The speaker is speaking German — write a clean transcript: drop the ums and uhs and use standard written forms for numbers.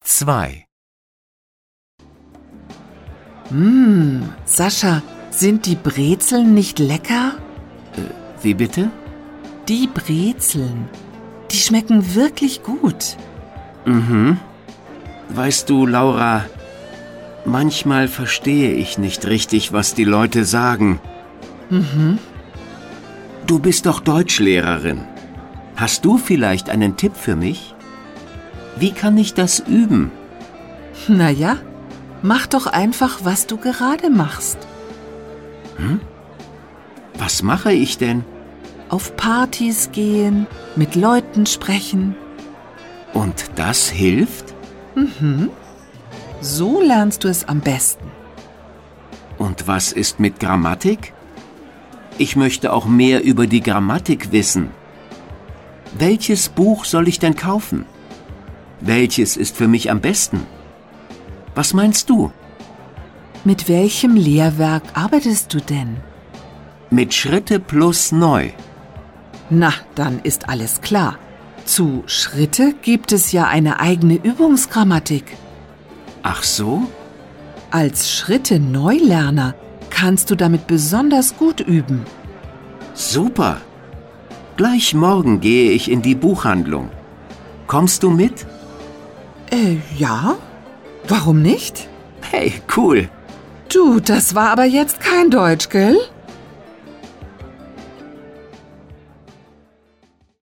2. Sascha, sind die Brezeln nicht lecker? Wie bitte? Die Brezeln, die schmecken wirklich gut. Weißt du, Laura, manchmal verstehe ich nicht richtig, was die Leute sagen. Du bist doch Deutschlehrerin. Hast du vielleicht einen Tipp für mich? Wie kann ich das üben? Naja, mach doch einfach, was du gerade machst. Was mache ich denn? Auf Partys gehen, mit Leuten sprechen. Und das hilft? So lernst du es am besten. Und was ist mit Grammatik? Ich möchte auch mehr über die Grammatik wissen. Welches Buch soll ich denn kaufen? Welches ist für mich am besten? Was meinst du? Mit welchem Lehrwerk arbeitest du denn? Mit Schritte plus neu. Na, dann ist alles klar. Zu Schritte gibt es ja eine eigene Übungsgrammatik. Ach so? Als Schritte-Neulerner kannst du damit besonders gut üben. Super! Gleich morgen gehe ich in die Buchhandlung. Kommst du mit? Ja? Warum nicht? Hey, cool! Du, das war aber jetzt kein Deutsch, gell?